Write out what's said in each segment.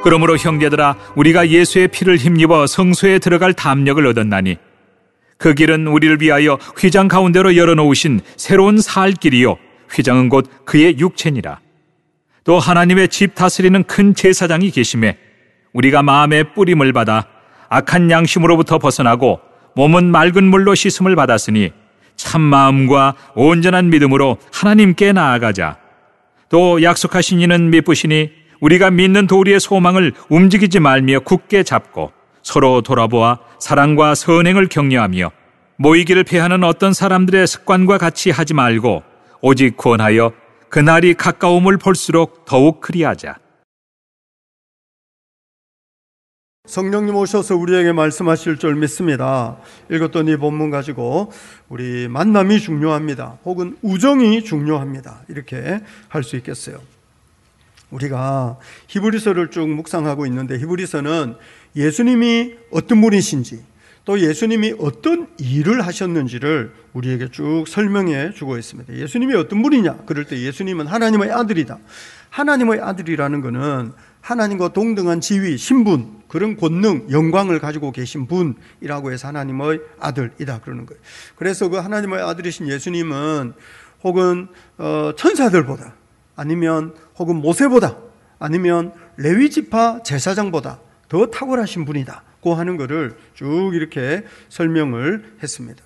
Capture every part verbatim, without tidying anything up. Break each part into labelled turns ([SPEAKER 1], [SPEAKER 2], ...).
[SPEAKER 1] 그러므로 형제들아, 우리가 예수의 피를 힘입어 성소에 들어갈 담력을 얻었나니 그 길은 우리를 위하여 휘장 가운데로 열어놓으신 새로운 살 길이요 휘장은 곧 그의 육체니라. 또 하나님의 집 다스리는 큰 제사장이 계심에 우리가 마음의 뿌림을 받아 악한 양심으로부터 벗어나고 몸은 맑은 물로 씻음을 받았으니 참 마음과 온전한 믿음으로 하나님께 나아가자. 또 약속하신 이는 미쁘시니 우리가 믿는 도리의 소망을 움직이지 말며 굳게 잡고 서로 돌아보아 사랑과 선행을 격려하며 모이기를 피하는 어떤 사람들의 습관과 같이 하지 말고 오직 권하여 그날이 가까움을 볼수록 더욱 그리하자.
[SPEAKER 2] 성령님 오셔서 우리에게 말씀하실 줄 믿습니다. 읽었던 이 본문 가지고 우리 만남이 중요합니다. 혹은 우정이 중요합니다. 이렇게 할 수 있겠어요. 우리가 히브리서를 쭉 묵상하고 있는데 히브리서는 예수님이 어떤 분이신지 또 예수님이 어떤 일을 하셨는지를 우리에게 쭉 설명해 주고 있습니다. 예수님이 어떤 분이냐? 그럴 때 예수님은 하나님의 아들이다. 하나님의 아들이라는 것은 하나님과 동등한 지위, 신분, 그런 권능, 영광을 가지고 계신 분이라고 해서 하나님의 아들이다 그러는 거예요. 그래서 그 하나님의 아들이신 예수님은 혹은 어, 천사들보다 아니면 혹은 모세보다 아니면 레위지파 제사장보다 더 탁월하신 분이다고 하는 것을 쭉 이렇게 설명을 했습니다.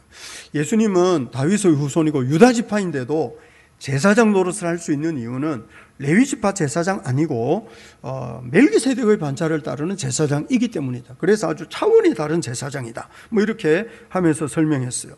[SPEAKER 2] 예수님은 다윗의 후손이고 유다 지파인데도 제사장 노릇을 할 수 있는 이유는 레위지파 제사장 아니고 어, 멜기세덱의 반차를 따르는 제사장이기 때문이다. 그래서 아주 차원이 다른 제사장이다. 뭐 이렇게 하면서 설명했어요.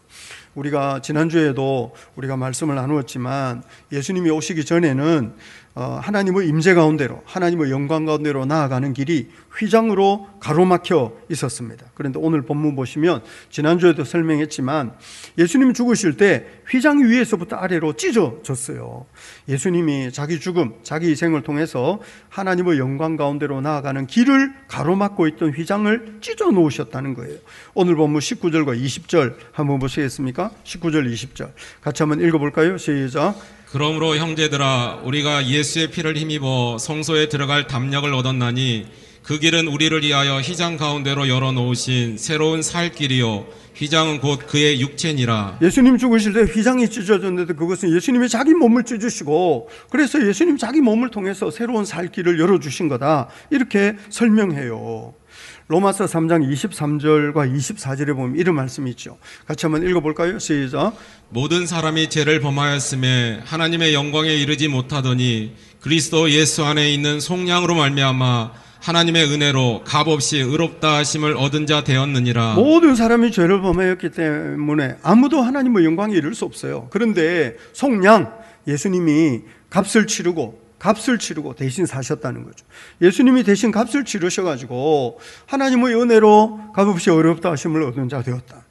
[SPEAKER 2] 우리가 지난주에도 우리가 말씀을 나누었지만 예수님이 오시기 전에는 하나님의 임재 가운데로 하나님의 영광 가운데로 나아가는 길이 휘장으로 가로막혀 있었습니다. 그런데 오늘 본문 보시면 지난주에도 설명했지만 예수님이 죽으실 때 휘장 위에서부터 아래로 찢어졌어요. 예수님이 자기 죽음, 자기 희생을 통해서 하나님의 영광 가운데로 나아가는 길을 가로막고 있던 휘장을 찢어 놓으셨다는 거예요. 오늘 본문 십구 절과 이십 절 한번 보시겠습니까? 십구 절 이십 절 같이 한번 읽어볼까요? 시작.
[SPEAKER 3] 그러므로 형제들아, 우리가 예수의 피를 힘입어 성소에 들어갈 담력을 얻었나니 그 길은 우리를 위하여 휘장 가운데로 열어놓으신 새로운 살 길이요 휘장은 곧 그의 육체니라.
[SPEAKER 2] 예수님 죽으실 때 휘장이 찢어졌는데 그것은 예수님이 자기 몸을 찢으시고 그래서 예수님 자기 몸을 통해서 새로운 살 길을 열어주신 거다 이렇게 설명해요. 로마서 삼 장 이십삼 절과 이십사 절에 보면 이런 말씀이 있죠. 같이 한번 읽어볼까요? 시작.
[SPEAKER 3] 모든 사람이 죄를 범하였음에 하나님의 영광에 이르지 못하더니 그리스도 예수 안에 있는 속량으로 말미암아 하나님의 은혜로 값없이 의롭다 하심을 얻은 자 되었느니라.
[SPEAKER 2] 모든 사람이 죄를 범하였기 때문에 아무도 하나님의 영광에 이를 수 없어요. 그런데 속량, 예수님이 값을 치르고 값을 치르고 대신 사셨다는 거죠. 예수님이 대신 값을 치르셔가지고 하나님의 은혜로 값없이 어렵다 하심을 얻은 자 되었다.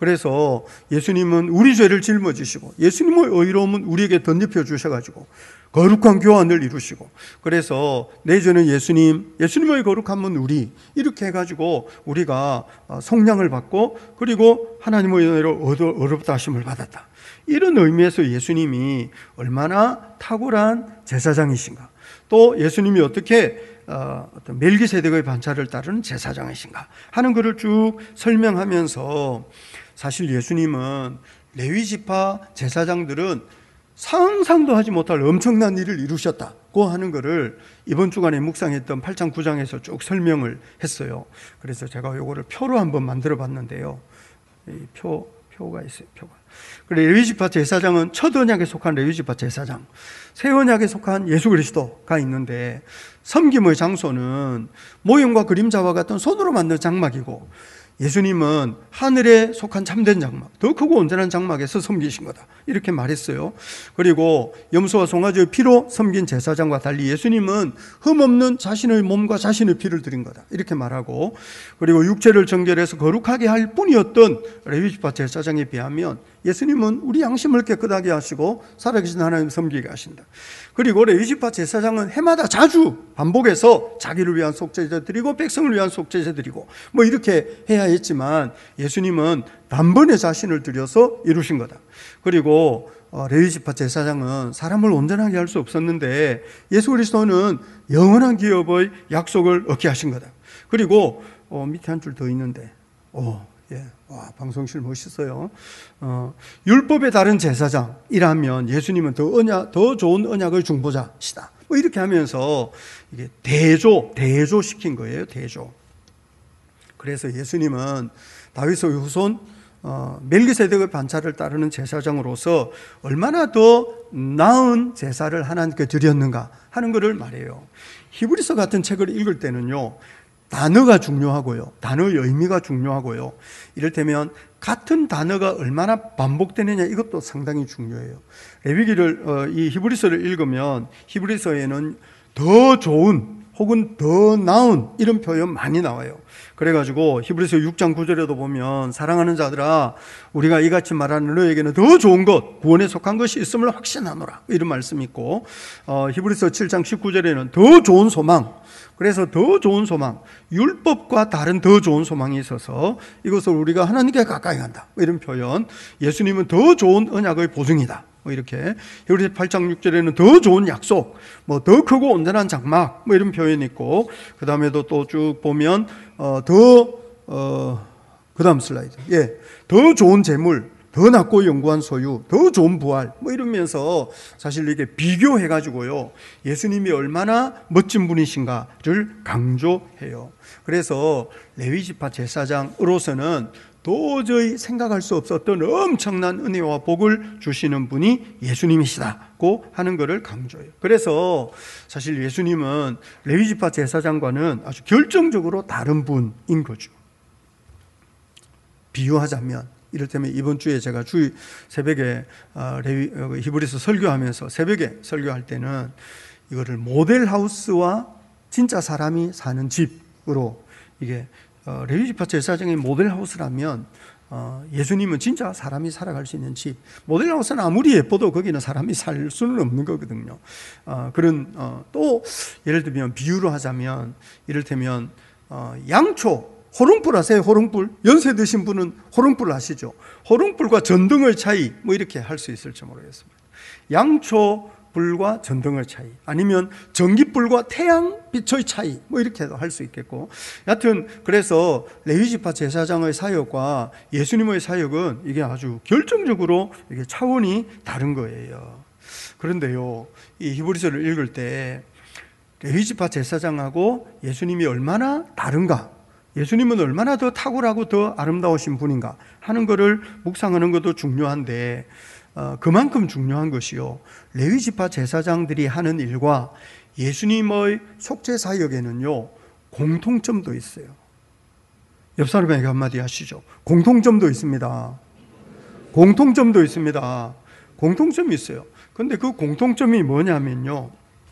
[SPEAKER 2] 그래서 예수님은 우리 죄를 짊어지시고 예수님의 의로움은 우리에게 덧입혀 주셔가지고 거룩한 교환을 이루시고 그래서 내 죄는 예수님, 예수님의 거룩함은 우리 이렇게 해가지고 우리가 속량을 받고 그리고 하나님의 은혜로 어렵다 하심을 받았다. 이런 의미에서 예수님이 얼마나 탁월한 제사장이신가, 또 예수님이 어떻게 어, 어떤 멜기세덱의 반차를 따르는 제사장이신가 하는 것을 쭉 설명하면서 사실 예수님은 레위지파 제사장들은 상상도 하지 못할 엄청난 일을 이루셨다고 하는 것을 이번 주간에 묵상했던 팔 장 구 장에서 쭉 설명을 했어요. 그래서 제가 이거를 표로 한번 만들어 봤는데요. 이 표, 표가 있어요. 표가. 레위지파 제사장은 첫 언약에 속한 레위지파 제사장, 새 언약에 속한 예수 그리스도가 있는데 섬김의 장소는 모형과 그림자와 같은 손으로 만든 장막이고 예수님은 하늘에 속한 참된 장막, 더 크고 온전한 장막에서 섬기신 거다 이렇게 말했어요. 그리고 염소와 송아지의 피로 섬긴 제사장과 달리 예수님은 흠없는 자신의 몸과 자신의 피를 드린 거다 이렇게 말하고, 그리고 육체를 정결해서 거룩하게 할 뿐이었던 레위지파 제사장에 비하면 예수님은 우리 양심을 깨끗하게 하시고 살아계신 하나님 섬기게 하신다. 그리고 레위지파 제사장은 해마다 자주 반복해서 자기를 위한 속죄제 드리고 백성을 위한 속죄제 드리고 뭐 이렇게 해야 했지만 예수님은 단번에 자신을 드려서 이루신 거다. 그리고 어, 레위지파 제사장은 사람을 온전하게 할 수 없었는데 예수 그리스도는 영원한 기업의 약속을 얻게 하신 거다. 그리고 어, 밑에 한 줄 더 있는데, 오, 예, 와, 방송실 멋있어요. 어, 율법의 다른 제사장이라면 예수님은 더 언약, 더 좋은 언약의 중보자시다. 뭐 이렇게 하면서 이게 대조, 대조 시킨 거예요. 대조. 그래서 예수님은 다윗의 후손 어, 멜기세덱의 반차를 따르는 제사장으로서 얼마나 더 나은 제사를 하나님께 드렸는가 하는 것을 말해요. 히브리서 같은 책을 읽을 때는요, 단어가 중요하고요, 단어의 의미가 중요하고요, 이를테면 같은 단어가 얼마나 반복되느냐, 이것도 상당히 중요해요. 레위기를 어, 이 히브리서를 읽으면 히브리서에는 더 좋은 혹은 더 나은 이런 표현 많이 나와요. 그래가지고 히브리서 육 장 구 절에도 보면 사랑하는 자들아 우리가 이같이 말하는 너에게는 더 좋은 것 구원에 속한 것이 있음을 확신하노라 이런 말씀이 있고, 어, 히브리서 칠 장 십구 절에는 더 좋은 소망, 그래서 더 좋은 소망, 율법과 다른 더 좋은 소망이 있어서 이것을 우리가 하나님께 가까이 간다 이런 표현, 예수님은 더 좋은 언약의 보증이다 뭐 이렇게, 히브리서 팔 장 육 절에는 더 좋은 약속, 뭐 더 크고 온전한 장막 뭐 이런 표현이 있고, 그 다음에도 또 쭉 보면 어, 더 어, 그 다음 슬라이드, 예, 더 좋은 재물, 더 낮고 영구한 소유, 더 좋은 부활 뭐 이러면서 사실 이게 비교해 가지고요 예수님이 얼마나 멋진 분이신가를 강조해요. 그래서 레위지파 제사장으로서는 도저히 생각할 수 없었던 엄청난 은혜와 복을 주시는 분이 예수님이시다고 하는 것을 강조해요. 그래서 사실 예수님은 레위지파 제사장과는 아주 결정적으로 다른 분인 거죠. 비유하자면, 이를테면 이번 주에 제가 주 새벽에 레위, 히브리서 설교하면서 새벽에 설교할 때는 이거를 모델하우스와 진짜 사람이 사는 집으로, 이게 어, 레위지파 제사장의 모델하우스라면 어, 예수님은 진짜 사람이 살아갈 수 있는 집, 모델하우스는 아무리 예뻐도 거기는 사람이 살 수는 없는 거거든요. 어, 그런 어, 또 예를 들면 비유로 하자면, 이를테면 어, 양초, 호롱불 아세요? 호롱불? 연세 드신 분은 호롱불 아시죠? 호롱불과 전등의 차이 뭐 이렇게 할 수 있을지 모르겠습니다. 양초 불과 전등의 차이, 아니면 전기불과 태양빛의 차이 뭐 이렇게도 할 수 있겠고, 여하튼 그래서 레위지파 제사장의 사역과 예수님의 사역은 이게 아주 결정적으로 이게 차원이 다른 거예요. 그런데요, 이 히브리서를 읽을 때 레위지파 제사장하고 예수님이 얼마나 다른가, 예수님은 얼마나 더 탁월하고 더 아름다우신 분인가 하는 것을 묵상하는 것도 중요한데, 어, 그만큼 중요한 것이요, 레위지파 제사장들이 하는 일과 예수님의 속죄 사역에는요 공통점도 있어요. 옆 사람에게 한마디 하시죠. 공통점도 있습니다. 공통점도 있습니다. 공통점이 있어요. 그런데 그 공통점이 뭐냐면요,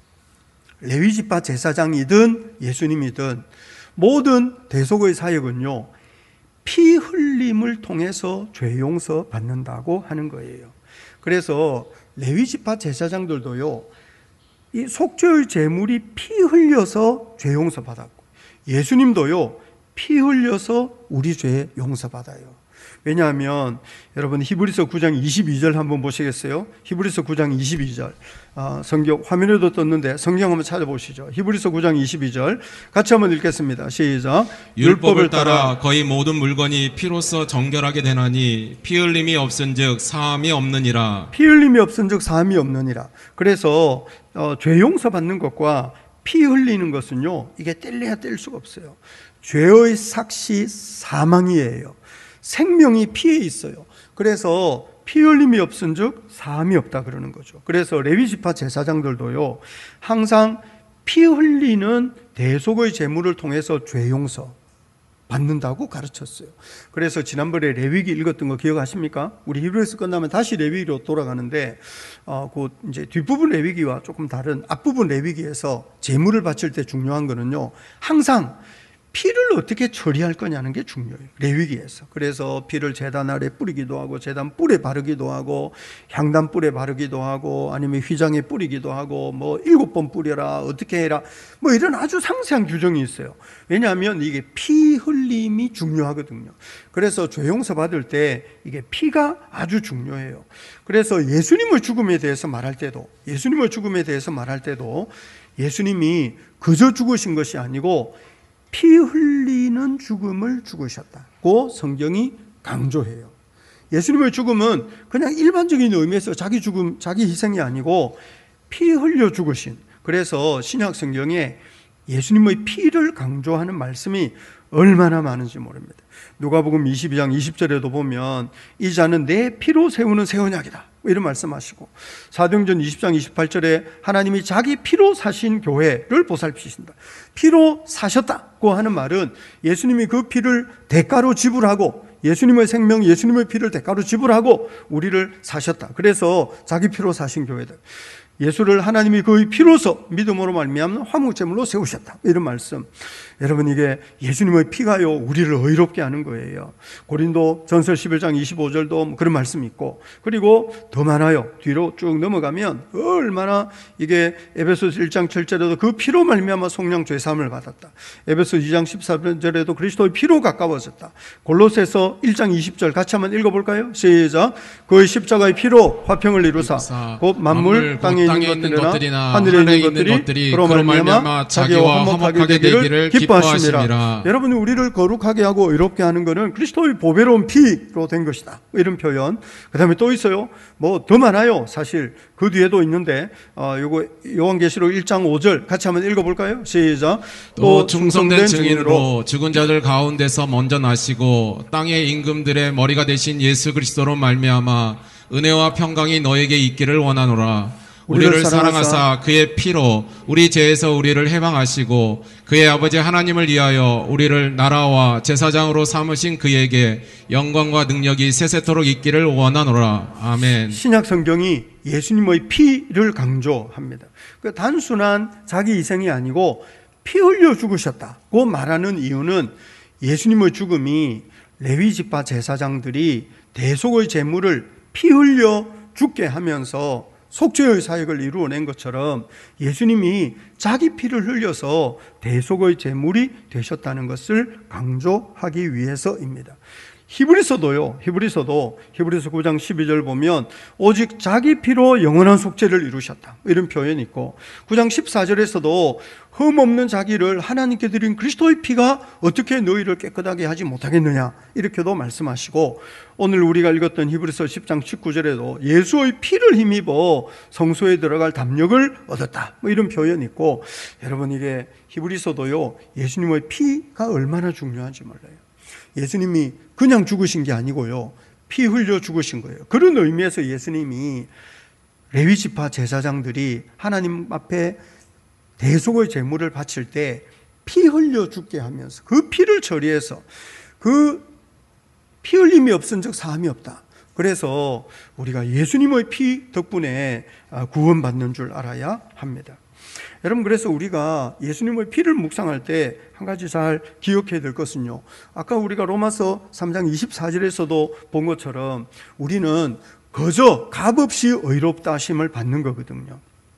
[SPEAKER 2] 레위지파 제사장이든 예수님이든 모든 대속의 사역은요 피 흘림을 통해서 죄 용서 받는다고 하는 거예요. 그래서 레위지파 제사장들도요 이 속죄의 제물이 피 흘려서 죄 용서 받았고, 예수님도요 피 흘려서 우리 죄 용서 받아요. 왜냐하면 여러분 히브리서 구 장 이십이 절 한번 보시겠어요? 히브리서 구 장 이십이 절, 아, 성경 화면에도 떴는데 성경 한번 찾아보시죠. 히브리서 구 장 이십이 절 같이 한번 읽겠습니다. 시작.
[SPEAKER 3] 율법을 따라 거의 모든 물건이 피로써 정결하게 되나니 피 흘림이 없은즉 사함이 없느니라.
[SPEAKER 2] 피 흘림이 없은즉 사함이 없느니라. 그래서 어, 죄 용서 받는 것과 피 흘리는 것은요 이게 뗄래야 뗄 수가 없어요. 죄의 삭시 사망이에요. 생명이 피에 있어요. 그래서 피 흘림이 없은즉 사함이 없다 그러는 거죠. 그래서 레위지파 제사장들도요 항상 피 흘리는 대속의 제물을 통해서 죄 용서 받는다고 가르쳤어요. 그래서 지난번에 레위기 읽었던 거 기억하십니까? 우리 히브리서 끝나면 다시 레위기로 돌아가는데 어, 그 이제 뒷부분 레위기와 조금 다른 앞부분 레위기에서 제물을 바칠 때 중요한 거는요 항상 피를 어떻게 처리할 거냐는 게 중요해요. 레위기에서. 그래서 피를 제단 아래 뿌리기도 하고 제단 뿔에 바르기도 하고 향단 뿔에 바르기도 하고 아니면 휘장에 뿌리기도 하고 뭐 일곱 번 뿌려라 어떻게 해라 뭐 이런 아주 상세한 규정이 있어요. 왜냐하면 이게 피 흘림이 중요하거든요. 그래서 죄용서 받을 때 이게 피가 아주 중요해요. 그래서 예수님의 죽음에 대해서 말할 때도 예수님의 죽음에 대해서 말할 때도 예수님이 그저 죽으신 것이 아니고 피 흘리는 죽음을 죽으셨다고 성경이 강조해요. 예수님의 죽음은 그냥 일반적인 의미에서 자기 죽음, 자기 희생이 아니고 피 흘려 죽으신, 그래서 신약 성경에 예수님의 피를 강조하는 말씀이 얼마나 많은지 모릅니다. 누가복음 이십이 장 이십 절에도 보면 이 자는 내 피로 세우는 새 언약이다 이런 말씀하시고, 사도행전 이십 장 이십팔 절에 하나님이 자기 피로 사신 교회를 보살피신다. 피로 사셨다고 하는 말은 예수님이 그 피를 대가로 지불하고 예수님의 생명, 예수님의 피를 대가로 지불하고 우리를 사셨다. 그래서 자기 피로 사신 교회다. 예수를 하나님이 그의 피로서 믿음으로 말미암는 화목제물로 세우셨다 이런 말씀. 여러분, 이게 예수님의 피가요 우리를 의롭게 하는 거예요. 고린도 전서 십일 장 이십오 절도 그런 말씀이 있고, 그리고 더 많아요. 뒤로 쭉 넘어가면 얼마나 이게 에베소서 일 장 칠 절에도 그 피로 말미암아 속량 죄사함을 받았다. 에베소 이 장 십사 절에도 그리스도의 피로 가까워졌다. 골로새서 일 장 이십 절 같이 한번 읽어볼까요? 시작. 그의 십자가의 피로 화평을 이루사 곧 만물 땅에 있는 것들이나 하늘에 있는 것들이 그로 말미암아 자기와 화목하게 되기를 기뻐하심이라. 여러분, 우리를 거룩하게 하고 의롭게 하는 것은 그리스도의 보배로운 피로 된 것이다 이런 표현. 그 다음에 또 있어요. 뭐 더 많아요. 사실 그 뒤에도 있는데 어, 요거 요한계시록 일 장 오 절 같이 한번 읽어볼까요? 시작.
[SPEAKER 3] 또 충성된 증인으로 죽은 자들 가운데서 먼저 나시고 땅의 임금들의 머리가 되신 예수 그리스도로 말미암아 은혜와 평강이 너에게 있기를 원하노라. 우리를 사랑하사 그의 피로 우리 죄에서 우리를 해방하시고 그의 아버지 하나님을 위하여 우리를 나라와 제사장으로 삼으신 그에게 영광과 능력이 세세토록 있기를 원하노라. 아멘.
[SPEAKER 2] 신약 성경이 예수님의 피를 강조합니다. 그 단순한 자기 희생이 아니고 피 흘려 죽으셨다고 말하는 이유는 예수님의 죽음이 레위 지파 제사장들이 대속의 제물을 피 흘려 죽게 하면서 속죄의 사역을 이루어낸 것처럼 예수님이 자기 피를 흘려서 대속의 제물이 되셨다는 것을 강조하기 위해서입니다. 히브리서도요, 히브리서도 히브리서 구 장 십이 절 보면 오직 자기 피로 영원한 속죄를 이루셨다 이런 표현이 있고, 구 장 십사 절에서도 흠없는 자기를 하나님께 드린 그리스도의 피가 어떻게 너희를 깨끗하게 하지 못하겠느냐 이렇게도 말씀하시고, 오늘 우리가 읽었던 히브리서 십 장 십구 절에도 예수의 피를 힘입어 성소에 들어갈 담력을 얻었다 뭐 이런 표현이 있고, 여러분, 이게 히브리서도요 예수님의 피가 얼마나 중요한지 몰라요. 예수님이 그냥 죽으신 게 아니고요, 피 흘려 죽으신 거예요. 그런 의미에서 예수님이 레위 지파 제사장들이 하나님 앞에 대속의 제물을 바칠 때 피 흘려 죽게 하면서 그 피를 처리해서 그 피 흘림이 없은 즉 사함이 없다. 그래서 우리가 예수님의 피 덕분에 구원받는 줄 알아야 합니다. 여러분, 그래서 우리가 예수님의 피를 묵상할 때 한 가지 잘 기억해야 될 것은요, 아까 우리가 로마서 삼 장 이십사 절에서도 본 것처럼 우리는 그저 값없이 의롭다 하심을 받는 거거든요.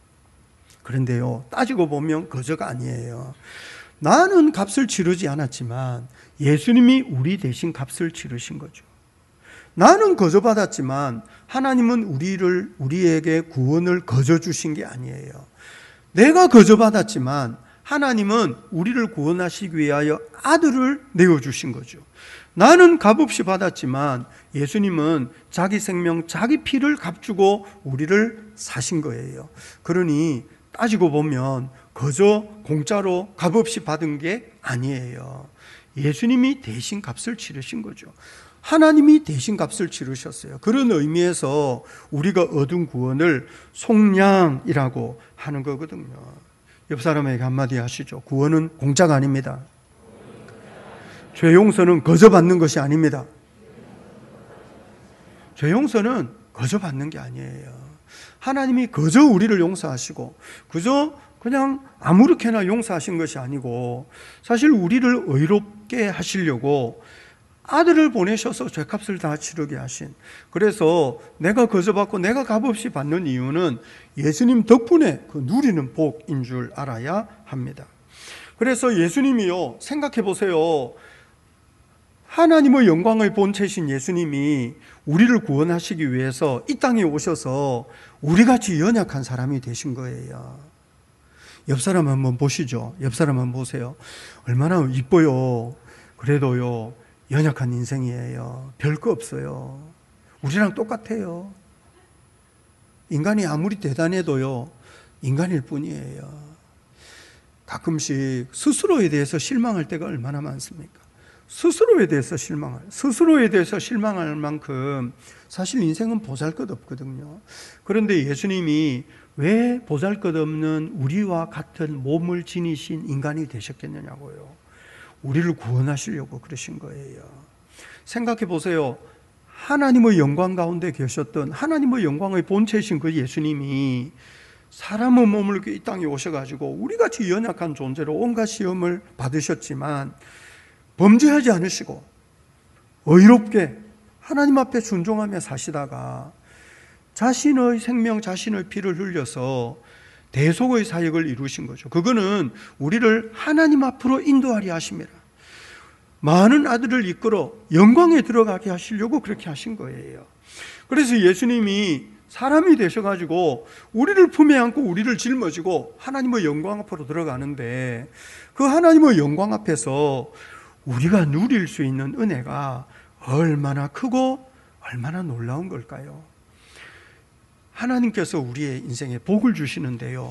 [SPEAKER 2] 그런데요, 따지고 보면 그저가 아니에요. 나는 값을 치르지 않았지만 예수님이 우리 대신 값을 치르신 거죠. 나는 거저 받았지만 하나님은 우리를, 우리에게 구원을 거저 주신 게 아니에요. 내가 거저 받았지만 하나님은 우리를 구원하시기 위하여 아들을 내어주신 거죠. 나는 값없이 받았지만 예수님은 자기 생명, 자기 피를 값주고 우리를 사신 거예요. 그러니 따지고 보면 거저 공짜로 값없이 받은 게 아니에요. 예수님이 대신 값을 치르신 거죠. 하나님이 대신 값을 치르셨어요. 그런 의미에서 우리가 얻은 구원을 속량이라고 하는 거거든요. 옆 사람에게 한마디 하시죠. 구원은 공짜가 아닙니다. 죄 용서는 거저 받는 것이 아닙니다. 죄 용서는 거저 받는 게 아니에요. 하나님이 거저 우리를 용서하시고 그저 그냥 아무렇게나 용서하신 것이 아니고 사실 우리를 의롭게 하시려고 아들을 보내셔서 죄값을 다 치르게 하신, 그래서 내가 거저받고 내가 값없이 받는 이유는 예수님 덕분에 그 누리는 복인 줄 알아야 합니다. 그래서 예수님이요, 생각해 보세요. 하나님의 영광의 본체신 예수님이 우리를 구원하시기 위해서 이 땅에 오셔서 우리같이 연약한 사람이 되신 거예요. 옆 사람 한번 보시죠. 옆 사람 한번 보세요. 얼마나 이뻐요. 그래도요, 연약한 인생이에요. 별거 없어요. 우리랑 똑같아요. 인간이 아무리 대단해도요, 인간일 뿐이에요. 가끔씩 스스로에 대해서 실망할 때가 얼마나 많습니까? 스스로에 대해서 실망할, 스스로에 대해서 실망할 만큼 사실 인생은 보잘것없거든요. 그런데 예수님이 왜 보잘것없는 우리와 같은 몸을 지니신 인간이 되셨겠느냐고요. 우리를 구원하시려고 그러신 거예요. 생각해 보세요. 하나님의 영광 가운데 계셨던 하나님의 영광의 본체이신 그 예수님이 사람의 몸을 이 땅에 오셔가지고 우리같이 연약한 존재로 온갖 시험을 받으셨지만 범죄하지 않으시고 의롭게 하나님 앞에 순종하며 사시다가 자신의 생명, 자신의 피를 흘려서 대속의 사역을 이루신 거죠. 그거는 우리를 하나님 앞으로 인도하려 하십니다. 많은 아들을 이끌어 영광에 들어가게 하시려고 그렇게 하신 거예요. 그래서 예수님이 사람이 되셔가지고 우리를 품에 안고 우리를 짊어지고 하나님의 영광 앞으로 들어가는데, 그 하나님의 영광 앞에서 우리가 누릴 수 있는 은혜가 얼마나 크고 얼마나 놀라운 걸까요? 하나님께서 우리의 인생에 복을 주시는데요,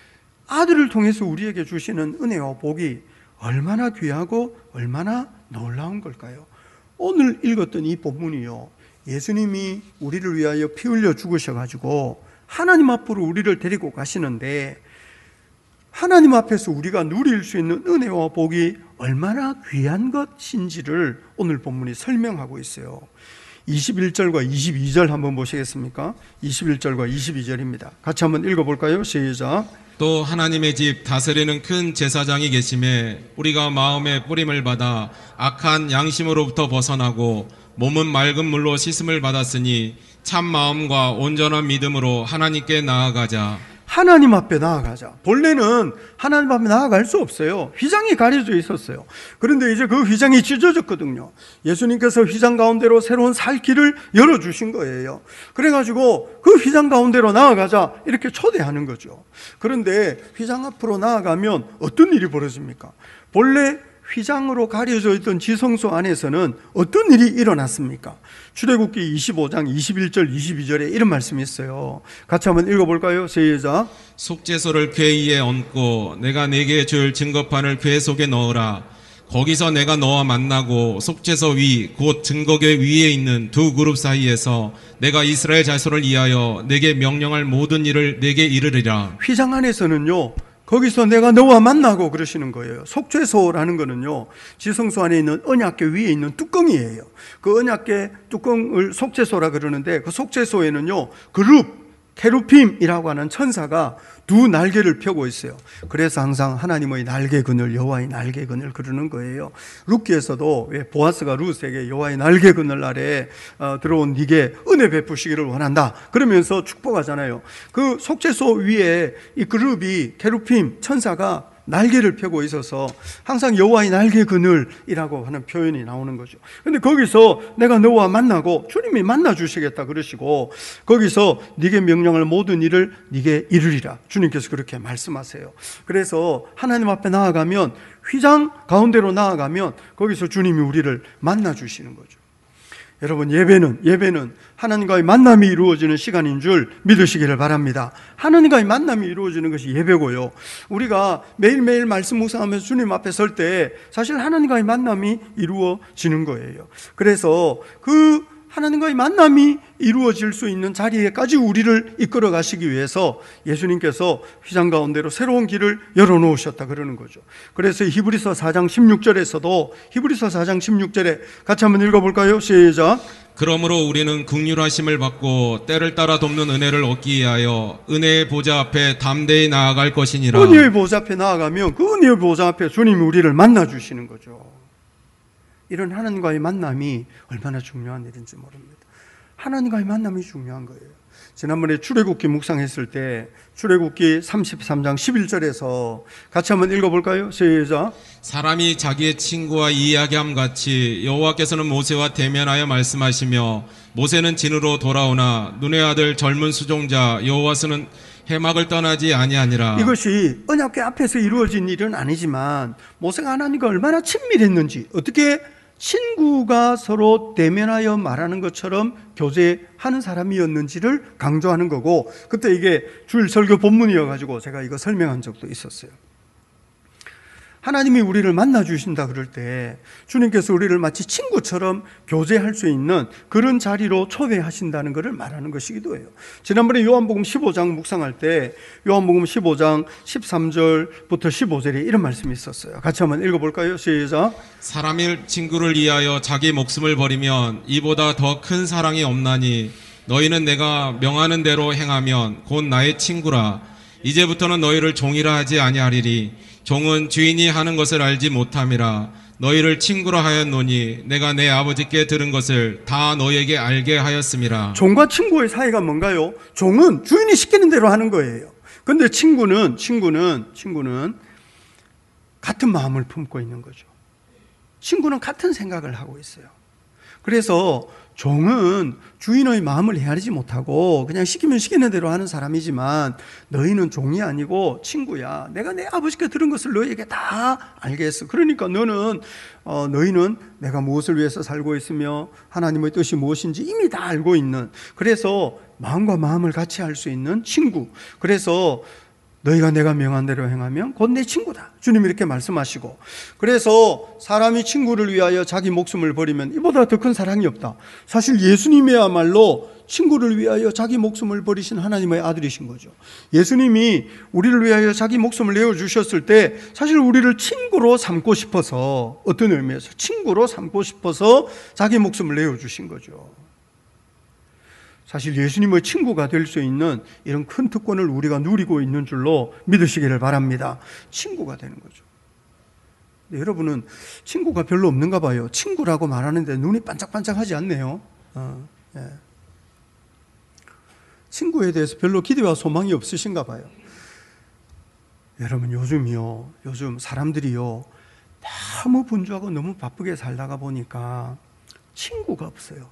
[SPEAKER 2] 아들을 통해서 우리에게 주시는 은혜와 복이 얼마나 귀하고 얼마나 놀라운 걸까요? 오늘 읽었던 이 본문이요, 예수님이 우리를 위하여 피 흘려 죽으셔가지고 하나님 앞으로 우리를 데리고 가시는데, 하나님 앞에서 우리가 누릴 수 있는 은혜와 복이 얼마나 귀한 것인지를 오늘 본문이 설명하고 있어요. 이십일 절과 이십이 절 한번 보시겠습니까? 이십일 절과 이십이 절입니다. 같이 한번 읽어볼까요? 시작.
[SPEAKER 3] 또 하나님의 집 다스리는 큰 제사장이 계심에 우리가 마음의 뿌림을 받아 악한 양심으로부터 벗어나고 몸은 맑은 물로 씻음을 받았으니 참 마음과 온전한 믿음으로 하나님께 나아가자.
[SPEAKER 2] 하나님 앞에 나아가자. 본래는 하나님 앞에 나아갈 수 없어요. 휘장이 가려져 있었어요. 그런데 이제 그 휘장이 찢어졌거든요. 예수님께서 휘장 가운데로 새로운 살 길을 열어주신 거예요. 그래가지고 그 휘장 가운데로 나아가자 이렇게 초대하는 거죠. 그런데 휘장 앞으로 나아가면 어떤 일이 벌어집니까? 본래 휘장으로 가려져 있던 지성소 안에서는 어떤 일이 일어났습니까? 출애굽기 이십오 장 이십일 절 이십이 절에 이런 말씀이 있어요. 같이 한번 읽어볼까요? 시작.
[SPEAKER 3] 속죄소를 궤 위에 얹고 내가 네게 줄 증거판을 궤 속에 넣으라. 거기서 내가 너와 만나고 속죄소 위 곧 증거궤 위에 있는 두 그룹 사이에서 내가 이스라엘 자손을 위하여 내게 명령할 모든 일을 내게 이르리라.
[SPEAKER 2] 휘장 안에서는요, 거기서 내가 너와 만나고 그러시는 거예요. 속죄소라는 거는요, 지성소 안에 있는 언약궤 위에 있는 뚜껑이에요. 그 언약궤 뚜껑을 속죄소라 그러는데, 그 속죄소에는요, 그룹, 케루빔이라고 하는 천사가 두 날개를 펴고 있어요. 그래서 항상 하나님의 날개그늘, 여호와의 날개그늘 그러는 거예요. 룻기에서도 왜 보아스가 룻에게 여호와의 날개그늘 아래 어, 들어온 네게 은혜 베푸시기를 원한다 그러면서 축복하잖아요. 그 속죄소 위에 이 그룹이 케루빔 천사가 날개를 펴고 있어서 항상 여호와의 날개 그늘이라고 하는 표현이 나오는 거죠. 근데 거기서 내가 너와 만나고 주님이 만나 주시겠다 그러시고, 거기서 네게 명령할 모든 일을 네게 이르리라 주님께서 그렇게 말씀하세요. 그래서 하나님 앞에 나아가면, 휘장 가운데로 나아가면 거기서 주님이 우리를 만나 주시는 거죠. 여러분, 예배는 예배는 하나님과의 만남이 이루어지는 시간인 줄 믿으시기를 바랍니다. 하나님과의 만남이 이루어지는 것이 예배고요, 우리가 매일매일 말씀 묵상하면서 주님 앞에 설 때 사실 하나님과의 만남이 이루어지는 거예요. 그래서 그 하나님과의 만남이 이루어질 수 있는 자리에까지 우리를 이끌어 가시기 위해서 예수님께서 휘장 가운데로 새로운 길을 열어놓으셨다 그러는 거죠. 그래서 히브리서 사 장 십육 절에서도 히브리서 사 장 십육 절에 같이 한번 읽어볼까요? 시작.
[SPEAKER 3] 그러므로 우리는 긍휼하심을 받고 때를 따라 돕는 은혜를 얻기 위하여 은혜의 보좌 앞에 담대히 나아갈 것이니라.
[SPEAKER 2] 은혜의 보좌 앞에 나아가면 그 은혜의 보좌 앞에 주님이 우리를 만나주시는 거죠. 이런 하나님과의 만남이 얼마나 중요한 일인지 모릅니다. 하나님과의 만남이 중요한 거예요. 지난번에 출애굽기 묵상했을 때 출애굽기 삼십삼 장 십일 절에서 같이 한번 읽어볼까요? 시작.
[SPEAKER 3] 사람이 자기의 친구와 이야기함 같이 여호와께서는 모세와 대면하여 말씀하시며 모세는 진으로 돌아오나 눈의 아들 젊은 수종자 여호와서는 해막을 떠나지 아니하니라.
[SPEAKER 2] 이것이 언약궤 앞에서 이루어진 일은 아니지만 모세가 하나님과 얼마나 친밀했는지, 어떻게 친구가 서로 대면하여 말하는 것처럼 교제하는 사람이었는지를 강조하는 거고, 그때 이게 주일 설교 본문이어가지고 제가 이거 설명한 적도 있었어요. 하나님이 우리를 만나주신다 그럴 때 주님께서 우리를 마치 친구처럼 교제할 수 있는 그런 자리로 초대하신다는 것을 말하는 것이기도 해요. 지난번에 요한복음 십오 장 묵상할 때 요한복음 십오 장 십삼 절부터 십오 절에 이런 말씀이 있었어요. 같이 한번 읽어볼까요? 시작.
[SPEAKER 3] 사람의 친구를 위하여 자기 목숨을 버리면 이보다 더 큰 사랑이 없나니 너희는 내가 명하는 대로 행하면 곧 나의 친구라. 이제부터는 너희를 종이라 하지 아니하리니 종은 주인이 하는 것을 알지 못함이라. 너희를 친구라 하였노니 내가 내 아버지께 들은 것을 다 너희에게 알게 하였음이라.
[SPEAKER 2] 종과 친구의 사이가 뭔가요? 종은 주인이 시키는 대로 하는 거예요. 근데 친구는 친구는 친구는 같은 마음을 품고 있는 거죠. 친구는 같은 생각을 하고 있어요. 그래서 종은 주인의 마음을 헤아리지 못하고 그냥 시키면 시키는 대로 하는 사람이지만 너희는 종이 아니고 친구야. 내가 내 아버지께 들은 것을 너희에게 다 알게 했어. 그러니까 너는 어, 너희는 내가 무엇을 위해서 살고 있으며 하나님의 뜻이 무엇인지 이미 다 알고 있는, 그래서 마음과 마음을 같이 할 수 있는 친구. 그래서 너희가 내가 명한 대로 행하면 곧 내 친구다. 주님이 이렇게 말씀하시고, 그래서 사람이 친구를 위하여 자기 목숨을 버리면 이보다 더 큰 사랑이 없다. 사실 예수님이야말로 친구를 위하여 자기 목숨을 버리신 하나님의 아들이신 거죠. 예수님이 우리를 위하여 자기 목숨을 내어주셨을 때 사실 우리를 친구로 삼고 싶어서, 어떤 의미에서 친구로 삼고 싶어서 자기 목숨을 내어주신 거죠. 사실 예수님의 친구가 될 수 있는 이런 큰 특권을 우리가 누리고 있는 줄로 믿으시기를 바랍니다. 친구가 되는 거죠. 근데 여러분은 친구가 별로 없는가 봐요. 친구라고 말하는데 눈이 반짝반짝하지 않네요. 어, 예. 친구에 대해서 별로 기대와 소망이 없으신가 봐요. 여러분, 요즘이요, 요즘 사람들이요, 너무 분주하고 너무 바쁘게 살다가 보니까 친구가 없어요.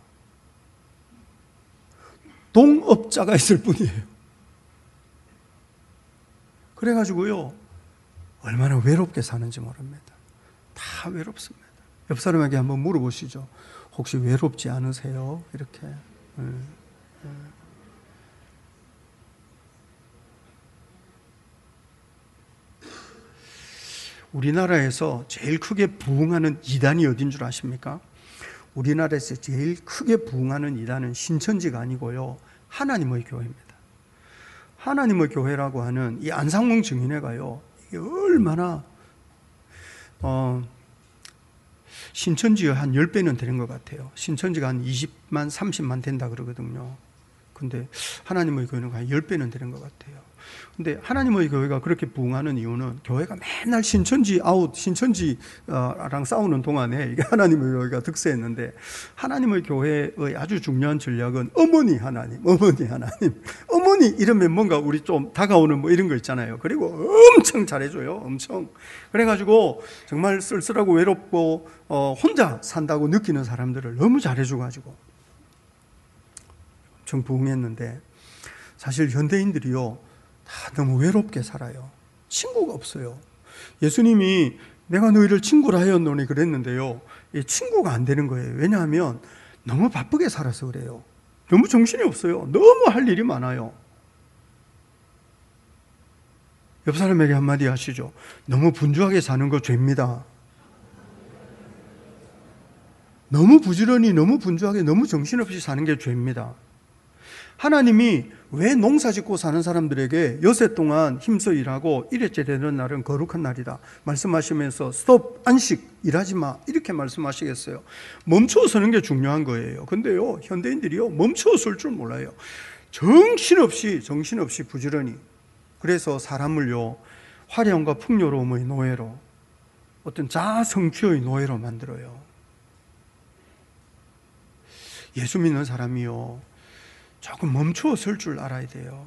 [SPEAKER 2] 동업자가 있을 뿐이에요. 그래가지고요, 얼마나 외롭게 사는지 모릅니다. 다 외롭습니다. 옆 사람에게 한번 물어보시죠. 혹시 외롭지 않으세요? 이렇게. 음, 음. 우리나라에서 제일 크게 부흥하는 이단이 어딘 줄 아십니까? 우리나라에서 제일 크게 부흥하는 이단은 신천지가 아니고요, 하나님의 교회입니다. 하나님의 교회라고 하는 이 안상홍 증인회가요, 이게 얼마나 어, 신천지의 한 십 배는 되는 것 같아요. 신천지가 한 이십만, 삼십만 된다 그러거든요. 근데 하나님의 교회는 한 십 배는 되는 것 같아요. 근데 하나님의 교회가 그렇게 부흥하는 이유는 교회가 맨날 신천지 아웃, 신천지랑 싸우는 동안에 이게 하나님의 교회가 득세했는데, 하나님의 교회의 아주 중요한 전략은 어머니 하나님, 어머니 하나님, 어머니 이러면 뭔가 우리 좀 다가오는 뭐 이런 거 있잖아요. 그리고 엄청 잘해줘요, 엄청. 그래가지고 정말 쓸쓸하고 외롭고 어, 혼자 산다고 느끼는 사람들을 너무 잘해줘가지고 엄청 부흥했는데, 사실 현대인들이요, 다 너무 외롭게 살아요. 친구가 없어요. 예수님이 내가 너희를 친구라 하였노니 그랬는데요, 이 친구가 안 되는 거예요. 왜냐하면 너무 바쁘게 살아서 그래요. 너무 정신이 없어요. 너무 할 일이 많아요. 옆 사람에게 한마디 하시죠. 너무 분주하게 사는 거 죄입니다. 너무 부지런히, 너무 분주하게, 너무 정신없이 사는 게 죄입니다. 하나님이 왜 농사 짓고 사는 사람들에게 여세 동안 힘써 일하고 일회째 되는 날은 거룩한 날이다 말씀하시면서 스톱, 안식, 일하지 마 이렇게 말씀하시겠어요? 멈추어 서는 게 중요한 거예요. 근데요, 현대인들이요 멈추어 설 줄 몰라요. 정신없이 정신없이 부지런히. 그래서 사람을요 화려함과 풍요로움의 노예로, 어떤 자아 성취의 노예로 만들어요. 예수 믿는 사람이요 조금 멈추어 설 줄 알아야 돼요.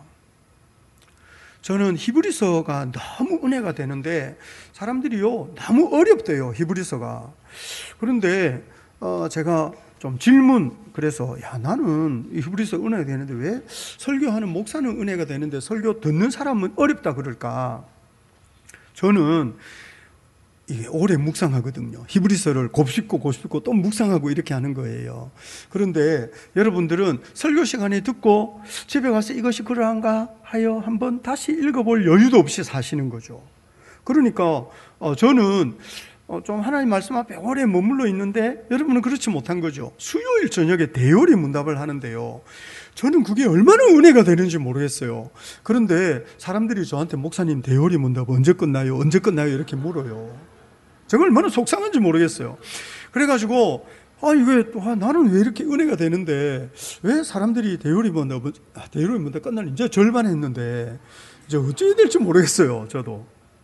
[SPEAKER 2] 저는 히브리서가 너무 은혜가 되는데 사람들이요 너무 어렵대요, 히브리서가. 그런데 어 제가 좀 질문, 그래서 야 나는 히브리서 은혜가 되는데 왜 설교하는 목사는 은혜가 되는데 설교 듣는 사람은 어렵다 그럴까? 저는 이게 오래 묵상하거든요. 히브리서를 곱씹고 곱씹고 또 묵상하고 이렇게 하는 거예요. 그런데 여러분들은 설교 시간에 듣고 집에 가서 이것이 그러한가 하여 한번 다시 읽어볼 여유도 없이 사시는 거죠. 그러니까 저는 좀 하나님 말씀 앞에 오래 머물러 있는데 여러분은 그렇지 못한 거죠. 수요일 저녁에 대요리 문답을 하는데요, 저는 그게 얼마나 은혜가 되는지 모르겠어요. 그런데 사람들이 저한테 목사님 대요리 문답 언제 끝나요? 언제 끝나요? 이렇게 물어요. 제가 얼마나 속상한지 모르겠어요. 그래가지고 아 이게 아, 나는 왜 이렇게 은혜가 되는데 왜 사람들이 대요리 문답 아, 대요리 문답 끝나는 이제 절반 했는데 이제 어찌해야 될지 모르겠어요. 저도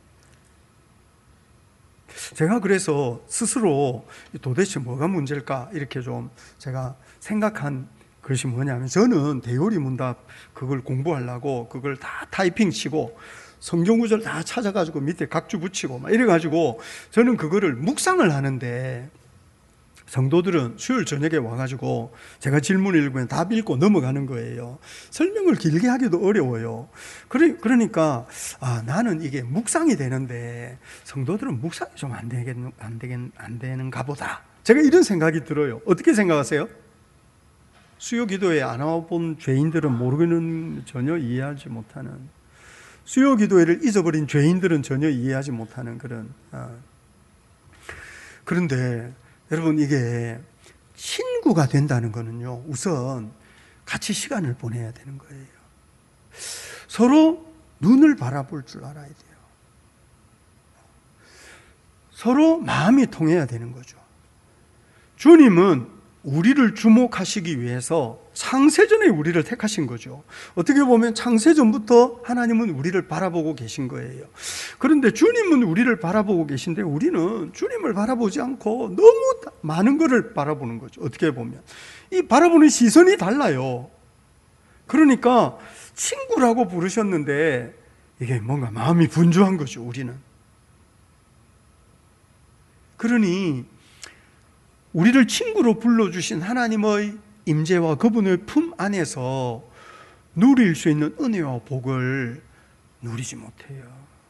[SPEAKER 2] 제가 그래서 스스로 도대체 뭐가 문제일까 이렇게 좀 제가 생각한 것이 뭐냐면, 저는 대요리 문답 그걸 공부하려고 그걸 다 타이핑 치고 성경 구절 다 찾아가지고 밑에 각주 붙이고 막 이래가지고 저는 그거를 묵상을 하는데, 성도들은 수요일 저녁에 와가지고 제가 질문을 읽으면 답 읽고 넘어가는 거예요. 설명을 길게 하기도 어려워요. 그러니까 아, 나는 이게 묵상이 되는데 성도들은 묵상이 좀 안 되겠, 안 되겠, 안 되는가 보다. 제가 이런 생각이 들어요. 어떻게 생각하세요? 수요 기도에 안 와본 죄인들은 모르는, 전혀 이해하지 못하는, 수요 기도회를 잊어버린 죄인들은 전혀 이해하지 못하는 그런. 아. 그런데 여러분, 이게 친구가 된다는 거는요, 우선 같이 시간을 보내야 되는 거예요. 서로 눈을 바라볼 줄 알아야 돼요. 서로 마음이 통해야 되는 거죠. 주님은 우리를 주목하시기 위해서 창세전에 우리를 택하신 거죠. 어떻게 보면 창세전부터 하나님은 우리를 바라보고 계신 거예요. 그런데 주님은 우리를 바라보고 계신데 우리는 주님을 바라보지 않고 너무 많은 것을 바라보는 거죠. 어떻게 보면 이 바라보는 시선이 달라요. 그러니까 친구라고 부르셨는데 이게 뭔가 마음이 분주한 거죠, 우리는. 그러니 우리를 친구로 불러주신 하나님의 임재와 그분의 품 안에서 누릴 수 있는 은혜와 복을 누리지 못해요.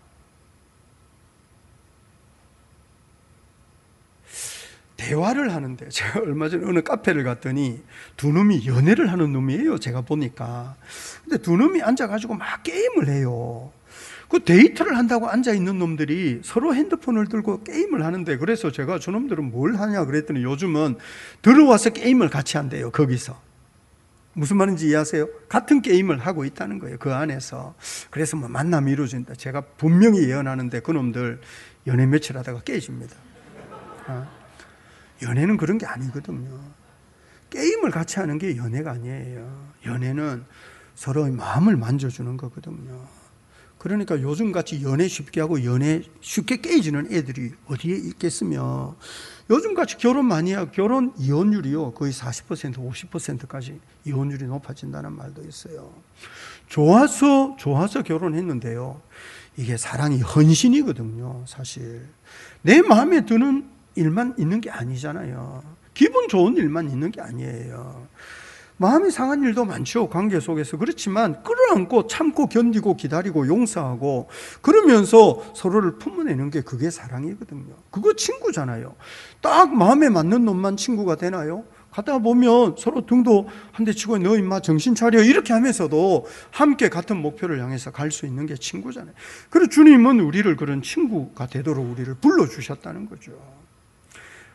[SPEAKER 2] 대화를 하는데, 제가 얼마 전에 어느 카페를 갔더니 두 놈이 연애를 하는 놈이에요, 제가 보니까. 근데 두 놈이 앉아가지고 막 게임을 해요. 그 데이트를 한다고 앉아있는 놈들이 서로 핸드폰을 들고 게임을 하는데, 그래서 제가 저놈들은 뭘 하냐 그랬더니 요즘은 들어와서 게임을 같이 한대요, 거기서. 무슨 말인지 이해하세요? 같은 게임을 하고 있다는 거예요, 그 안에서. 그래서 뭐 만남이 이루어진다. 제가 분명히 예언하는데 그놈들 연애 며칠 하다가 깨집니다. 아, 연애는 그런 게 아니거든요. 게임을 같이 하는 게 연애가 아니에요. 연애는 서로의 마음을 만져주는 거거든요. 그러니까 요즘같이 연애 쉽게 하고 연애 쉽게 깨지는 애들이 어디에 있겠으며, 요즘같이 결혼 많이 하고 결혼 이혼율이요 거의 사십 퍼센트 오십 퍼센트까지 이혼율이 높아진다는 말도 있어요. 좋아서 좋아서 결혼했는데요, 이게 사랑이 헌신이거든요. 사실 내 마음에 드는 일만 있는 게 아니잖아요. 기분 좋은 일만 있는 게 아니에요. 마음이 상한 일도 많죠, 관계 속에서. 그렇지만 끌어안고 참고 견디고 기다리고 용서하고 그러면서 서로를 품어내는 게 그게 사랑이거든요. 그거 친구잖아요. 딱 마음에 맞는 놈만 친구가 되나요? 가다 보면 서로 등도 한 대 치고 너 임마 정신 차려 이렇게 하면서도 함께 같은 목표를 향해서 갈 수 있는 게 친구잖아요. 그래서 주님은 우리를 그런 친구가 되도록 우리를 불러주셨다는 거죠.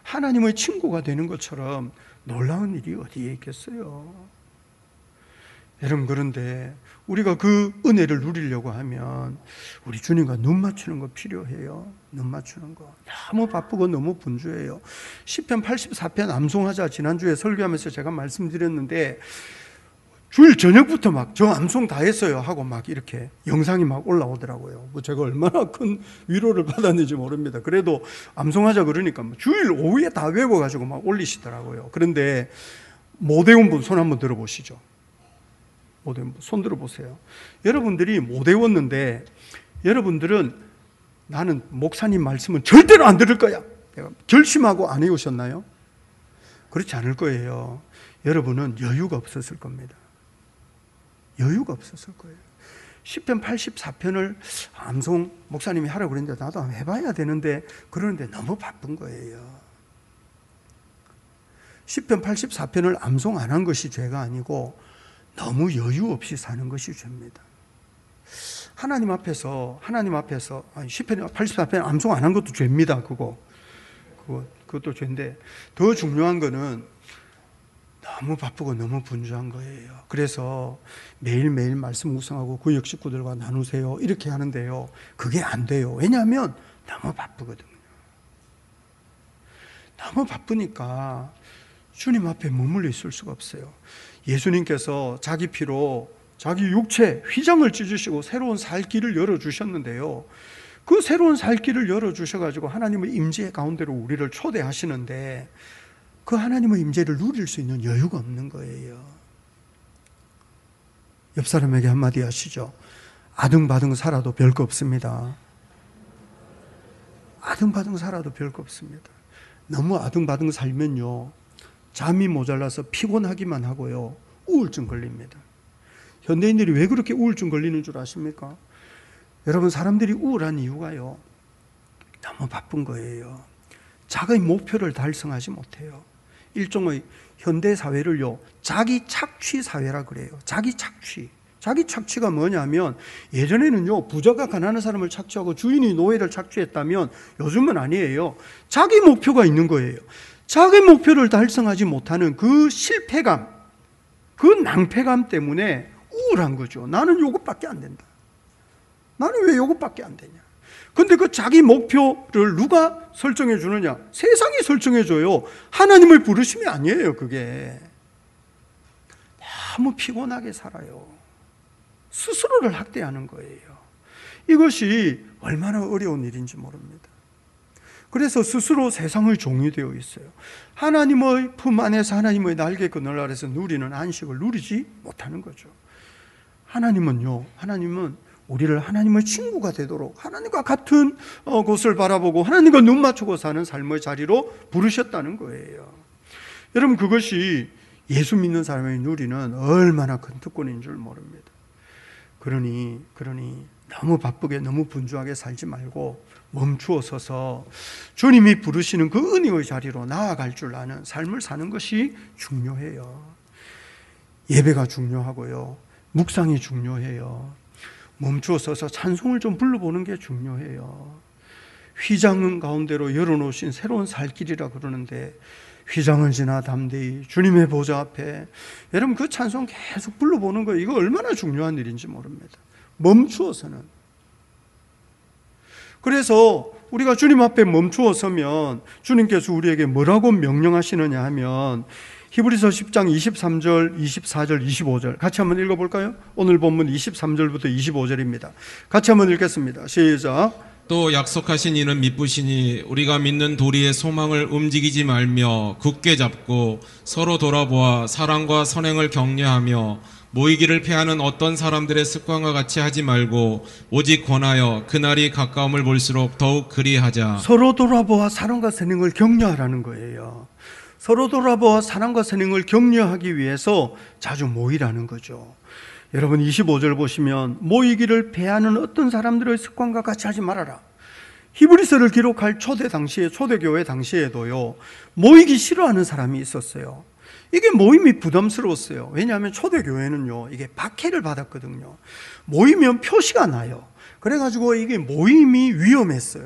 [SPEAKER 2] 하나님의 친구가 되는 것처럼 놀라운 일이 어디에 있겠어요? 여러분, 그런데 우리가 그 은혜를 누리려고 하면 우리 주님과 눈 맞추는 거 필요해요. 눈 맞추는 거. 너무 바쁘고 너무 분주해요. 시편 팔십사 편 암송하자 지난주에 설교하면서 제가 말씀드렸는데 주일 저녁부터 막 저 암송 다 했어요 하고 막 이렇게 영상이 막 올라오더라고요. 뭐 제가 얼마나 큰 위로를 받았는지 모릅니다. 그래도 암송하자 그러니까 주일 오후에 다 외워가지고 막 올리시더라고요. 그런데 못 외운 분 손 한번 들어보시죠. 못 외운 분 손 들어보세요. 여러분들이 못 외웠는데 여러분들은 나는 목사님 말씀은 절대로 안 들을 거야 결심하고 안 외우셨나요? 그렇지 않을 거예요. 여러분은 여유가 없었을 겁니다. 여유가 없었을 거예요. 시편 팔십사 편을 암송 목사님이 하라고 그랬는데 나도 한번 해봐야 되는데 그러는데 너무 바쁜 거예요. 시편 팔십사 편을 암송 안 한 것이 죄가 아니고 너무 여유 없이 사는 것이 죄입니다. 하나님 앞에서 하나님 앞에서 아니, 시편 팔십사 편 암송 안 한 것도 죄입니다. 그거 그거 그것도 죄인데 더 중요한 거는 너무 바쁘고 너무 분주한 거예요. 그래서 매일매일 말씀 묵상하고 구역 식구들과 나누세요 이렇게 하는데요, 그게 안 돼요. 왜냐하면 너무 바쁘거든요. 너무 바쁘니까 주님 앞에 머물러 있을 수가 없어요. 예수님께서 자기 피로 자기 육체 휘장을 찢으시고 새로운 살 길을 열어주셨는데요, 그 새로운 살 길을 열어주셔가지고 하나님의 임재 가운데로 우리를 초대하시는데 그 하나님의 임재를 누릴 수 있는 여유가 없는 거예요. 옆 사람에게 한마디 하시죠. 아등바등 살아도 별거 없습니다. 아등바등 살아도 별거 없습니다. 너무 아등바등 살면요, 잠이 모자라서 피곤하기만 하고요, 우울증 걸립니다. 현대인들이 왜 그렇게 우울증 걸리는 줄 아십니까? 여러분, 사람들이 우울한 이유가요, 너무 바쁜 거예요. 자기의 목표를 달성하지 못해요. 일종의 현대 사회를요, 자기 착취 사회라 그래요. 자기 착취. 자기 착취가 뭐냐면, 예전에는요 부자가 가난한 사람을 착취하고 주인이 노예를 착취했다면 요즘은 아니에요. 자기 목표가 있는 거예요. 자기 목표를 달성하지 못하는 그 실패감, 그 낭패감 때문에 우울한 거죠. 나는 요것밖에 안 된다. 나는 왜 요것밖에 안 되냐. 근데 그 자기 목표를 누가 설정해 주느냐? 세상이 설정해 줘요. 하나님을 부르심이 아니에요. 그게 너무 피곤하게 살아요. 스스로를 학대하는 거예요. 이것이 얼마나 어려운 일인지 모릅니다. 그래서 스스로 세상의 종이 되어 있어요. 하나님의 품 안에서 하나님의 날개 그늘 아래서 누리는 안식을 누리지 못하는 거죠. 하나님은요, 하나님은 우리를 하나님의 친구가 되도록 하나님과 같은 곳을 바라보고 하나님과 눈 맞추고 사는 삶의 자리로 부르셨다는 거예요. 여러분, 그것이 예수 믿는 사람의 누리는 얼마나 큰 특권인 줄 모릅니다. 그러니 그러니 너무 바쁘게 너무 분주하게 살지 말고 멈추어 서서 주님이 부르시는 그 은혜의 자리로 나아갈 줄 아는 삶을 사는 것이 중요해요. 예배가 중요하고요, 묵상이 중요해요. 멈추어 서서 찬송을 좀 불러보는 게 중요해요. 휘장 가운데로 열어놓으신 새로운 살 길이라 그러는데, 휘장을 지나 담대히 주님의 보좌 앞에, 여러분 그 찬송 계속 불러보는 거, 이거 얼마나 중요한 일인지 모릅니다. 멈추어서는. 그래서 우리가 주님 앞에 멈추어 서면 주님께서 우리에게 뭐라고 명령하시느냐 하면, 히브리서 십 장 이십삼 절, 이십사 절, 이십오 절 같이 한번 읽어볼까요? 오늘 본문 이십삼 절부터 이십오 절입니다. 같이 한번 읽겠습니다. 시작.
[SPEAKER 3] 또 약속하신 이는 미쁘시니 우리가 믿는 도리의 소망을 움직이지 말며 굳게 잡고 서로 돌아보아 사랑과 선행을 격려하며 모이기를 패하는 어떤 사람들의 습관과 같이 하지 말고 오직 권하여 그날이 가까움을 볼수록 더욱 그리하자.
[SPEAKER 2] 서로 돌아보아 사랑과 선행을 격려하라는 거예요. 서로 돌아보아 사랑과 선행을 격려하기 위해서 자주 모이라는 거죠. 여러분, 이십오 절 보시면 모이기를 패하는 어떤 사람들의 습관과 같이 하지 말아라. 히브리서를 기록할 초대 당시에, 초대교회 당시에도요, 모이기 싫어하는 사람이 있었어요. 이게 모임이 부담스러웠어요. 왜냐하면 초대교회는요, 이게 박해를 받았거든요. 모이면 표시가 나요. 그래가지고 이게 모임이 위험했어요.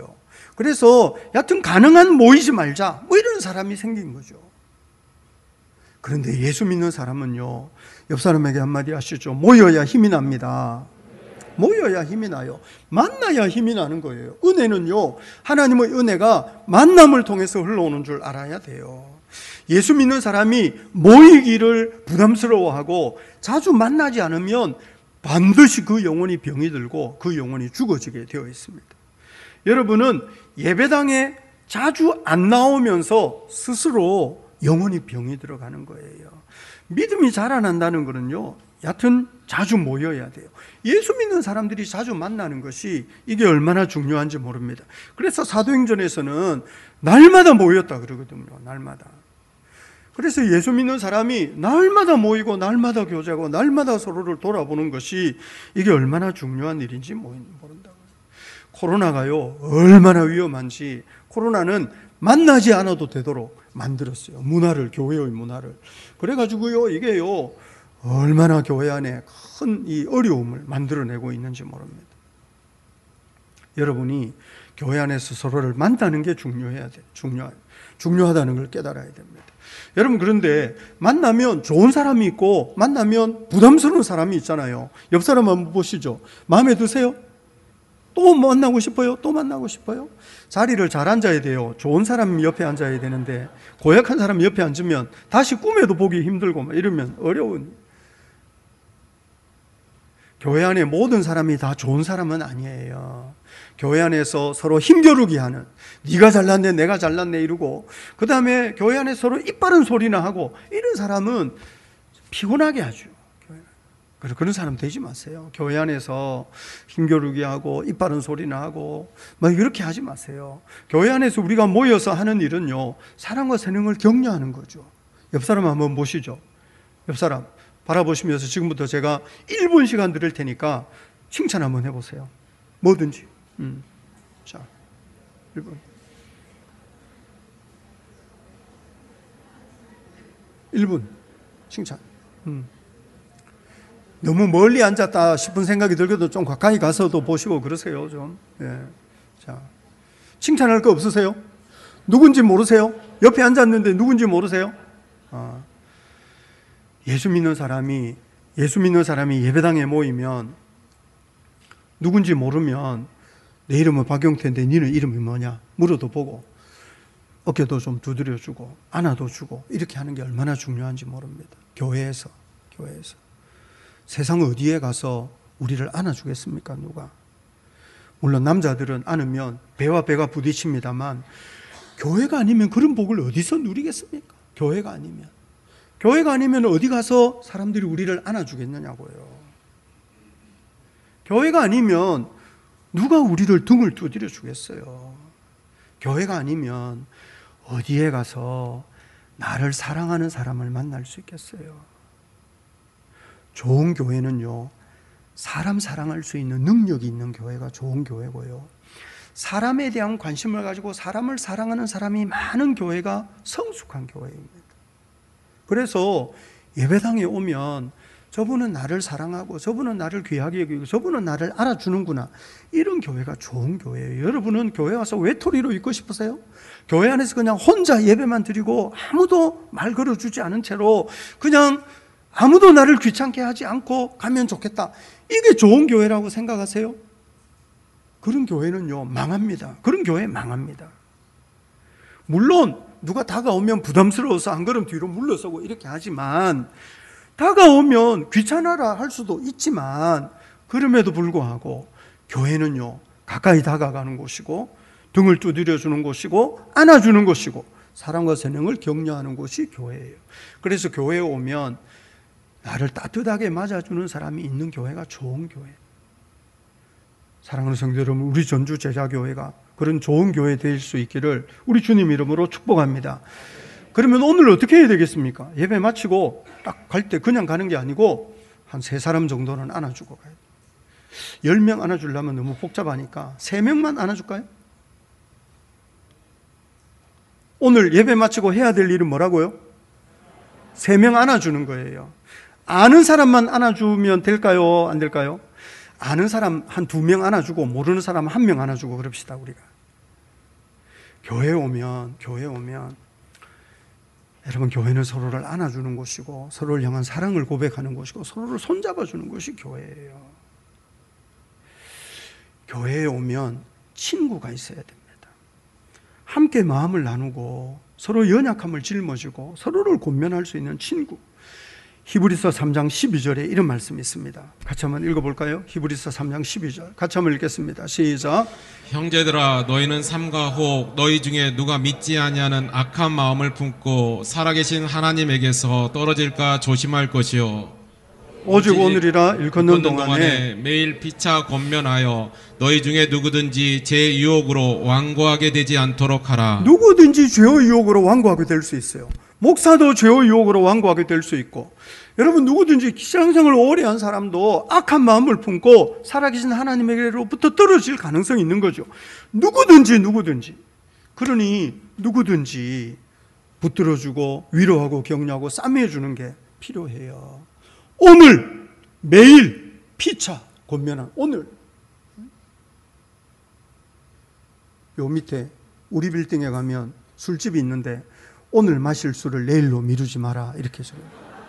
[SPEAKER 2] 그래서 여하튼 가능한 모이지 말자 뭐 이런 사람이 생긴 거죠. 그런데 예수 믿는 사람은요, 옆 사람에게 한마디 하시죠. 모여야 힘이 납니다. 모여야 힘이 나요. 만나야 힘이 나는 거예요. 은혜는요, 하나님의 은혜가 만남을 통해서 흘러오는 줄 알아야 돼요. 예수 믿는 사람이 모이기를 부담스러워하고 자주 만나지 않으면 반드시 그 영혼이 병이 들고 그 영혼이 죽어지게 되어 있습니다. 여러분은 예배당에 자주 안 나오면서 스스로 영혼이 병이 들어가는 거예요. 믿음이 자라난다는 것은요, 여하튼 자주 모여야 돼요. 예수 믿는 사람들이 자주 만나는 것이 이게 얼마나 중요한지 모릅니다. 그래서 사도행전에서는 날마다 모였다 그러거든요. 날마다. 그래서 예수 믿는 사람이 날마다 모이고 날마다 교제하고 날마다 서로를 돌아보는 것이 이게 얼마나 중요한 일인지 모른다고요. 코로나가요, 얼마나 위험한지. 코로나는 만나지 않아도 되도록 만들었어요. 문화를, 교회의 문화를. 그래가지고요, 이게요, 얼마나 교회 안에 큰 이 어려움을 만들어내고 있는지 모릅니다. 여러분이 교회 안에서 서로를 만나는 게 중요해야 돼요. 중요해요. 중요하다는 걸 깨달아야 됩니다. 여러분, 그런데 만나면 좋은 사람이 있고 만나면 부담스러운 사람이 있잖아요. 옆 사람 한번 보시죠. 마음에 드세요? 또 만나고 싶어요? 또 만나고 싶어요? 자리를 잘 앉아야 돼요. 좋은 사람 옆에 앉아야 되는데 고약한 사람 옆에 앉으면 다시 꿈에도 보기 힘들고 막 이러면 어려운. 교회 안에 모든 사람이 다 좋은 사람은 아니에요. 교회 안에서 서로 힘겨루기 하는, 네가 잘났네 내가 잘났네 이러고, 그 다음에 교회 안에 서로 이빠른 소리나 하고 이런 사람은 피곤하게 하죠. 그런 사람 되지 마세요. 교회 안에서 힘겨루기 하고 이빠른 소리나 하고 막 이렇게 하지 마세요. 교회 안에서 우리가 모여서 하는 일은요, 사랑과 선행을 격려하는 거죠. 옆 사람 한번 보시죠. 옆 사람 바라보시면서 지금부터 제가 일 분 시간 드릴 테니까 칭찬 한번 해보세요. 뭐든지. 음. 자, 일 분. 일 분 칭찬. 음. 너무 멀리 앉았다 싶은 생각이 들어도 좀 가까이 가서도 보시고 그러세요, 좀. 예. 자, 칭찬할 거 없으세요? 누군지 모르세요? 옆에 앉았는데 누군지 모르세요? 아. 예수 믿는 사람이, 예수 믿는 사람이 예배당에 모이면 누군지 모르면 내 이름은 박용태인데 너는 이름이 뭐냐? 물어도 보고 어깨도 좀 두드려주고 안아도 주고 이렇게 하는 게 얼마나 중요한지 모릅니다. 교회에서, 교회에서. 세상 어디에 가서 우리를 안아주겠습니까? 누가? 물론 남자들은 안으면 배와 배가 부딪힙니다만 교회가 아니면 그런 복을 어디서 누리겠습니까? 교회가 아니면. 교회가 아니면 어디 가서 사람들이 우리를 안아주겠느냐고요. 교회가 아니면 누가 우리를 등을 두드려 주겠어요. 교회가 아니면 어디에 가서 나를 사랑하는 사람을 만날 수 있겠어요. 좋은 교회는요, 사람 사랑할 수 있는 능력이 있는 교회가 좋은 교회고요, 사람에 대한 관심을 가지고 사람을 사랑하는 사람이 많은 교회가 성숙한 교회입니다. 그래서 예배당에 오면 저분은 나를 사랑하고 저분은 나를 귀하게 여기고 저분은 나를 알아주는구나, 이런 교회가 좋은 교회예요. 여러분은 교회 와서 외톨이로 있고 싶으세요? 교회 안에서 그냥 혼자 예배만 드리고 아무도 말 걸어주지 않은 채로 그냥 아무도 나를 귀찮게 하지 않고 가면 좋겠다, 이게 좋은 교회라고 생각하세요? 그런 교회는요, 망합니다. 그런 교회 망합니다. 물론 누가 다가오면 부담스러워서 한 걸음 뒤로 물러서고 이렇게 하지만, 다가오면 귀찮아라 할 수도 있지만, 그럼에도 불구하고 교회는요, 가까이 다가가는 곳이고 등을 두드려주는 곳이고 안아주는 곳이고 사랑과 선행을 격려하는 곳이 교회예요. 그래서 교회에 오면 나를 따뜻하게 맞아주는 사람이 있는 교회가 좋은 교회. 사랑하는 성도 여러분, 우리 전주 제자교회가 그런 좋은 교회 될 수 있기를 우리 주님 이름으로 축복합니다. 그러면 오늘 어떻게 해야 되겠습니까? 예배 마치고 딱 갈 때 그냥 가는 게 아니고 한 세 사람 정도는 안아주고 가야 돼요. 열 명 안아주려면 너무 복잡하니까 세 명만 안아줄까요? 오늘 예배 마치고 해야 될 일은 뭐라고요? 세 명 안아주는 거예요. 아는 사람만 안아주면 될까요? 안 될까요? 아는 사람 한 두 명 안아주고 모르는 사람 한 명 안아주고 그럽시다, 우리가. 교회 오면 교회 오면 여러분, 교회는 서로를 안아주는 곳이고 서로를 향한 사랑을 고백하는 곳이고 서로를 손잡아주는 곳이 교회예요. 교회에 오면 친구가 있어야 됩니다. 함께 마음을 나누고 서로 연약함을 짊어지고 서로를 권면할 수 있는 친구. 히브리서 삼 장 십이 절에 이런 말씀이 있습니다. 같이 한번 읽어볼까요? 히브리서 삼 장 십이 절 같이 한번 읽겠습니다. 시작.
[SPEAKER 3] 형제들아, 너희는 삼가 혹 너희 중에 누가 믿지 아니하는 악한 마음을 품고 살아계신 하나님에게서 떨어질까 조심할 것이요,
[SPEAKER 2] 오직 오늘이라 일컫는 동안에,
[SPEAKER 3] 동안에 매일 피차 권면하여 너희 중에 누구든지 제 유혹으로 완고하게 되지 않도록 하라.
[SPEAKER 2] 누구든지 죄의 유혹으로 완고하게 될 수 있어요. 목사도 죄의 유혹으로 완고하게 될 수 있고, 여러분 누구든지 신앙생활을 오래 한 사람도 악한 마음을 품고 살아계신 하나님에게로부터 떨어질 가능성이 있는 거죠. 누구든지 누구든지. 그러니 누구든지 붙들어주고 위로하고 격려하고 싸매주는 게 필요해요. 오늘 매일 피차 권면한 오늘. 요 밑에 우리 빌딩에 가면 술집이 있는데 오늘 마실 술을 내일로 미루지 마라 이렇게 해서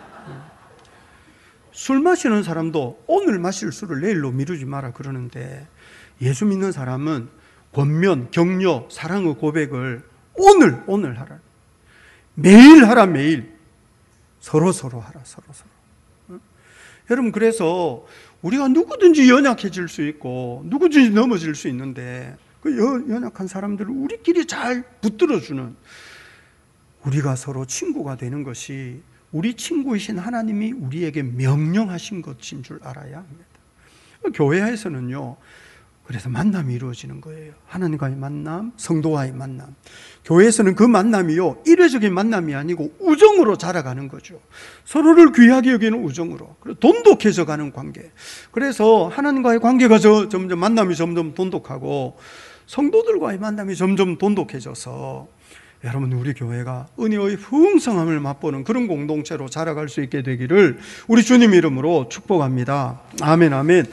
[SPEAKER 2] 술 마시는 사람도 오늘 마실 술을 내일로 미루지 마라 그러는데, 예수 믿는 사람은 권면, 격려, 사랑의 고백을 오늘 오늘 하라. 매일 하라. 매일 서로 서로 하라. 서로 서로. 어? 여러분, 그래서 우리가 누구든지 연약해질 수 있고 누구든지 넘어질 수 있는데 그 연약한 사람들을 우리끼리 잘 붙들어주는, 우리가 서로 친구가 되는 것이 우리 친구이신 하나님이 우리에게 명령하신 것인 줄 알아야 합니다. 교회에서는요, 그래서 만남이 이루어지는 거예요. 하나님과의 만남, 성도와의 만남. 교회에서는 그 만남이요, 일회적인 만남이 아니고 우정으로 자라가는 거죠. 서로를 귀하게 여기는 우정으로. 그리고 돈독해져 가는 관계. 그래서 하나님과의 관계가 저, 점점 만남이 점점 돈독하고 성도들과의 만남이 점점 돈독해져서 여러분, 우리 교회가 은혜의 풍성함을 맛보는 그런 공동체로 자라갈 수 있게 되기를 우리 주님 이름으로 축복합니다. 아멘, 아멘.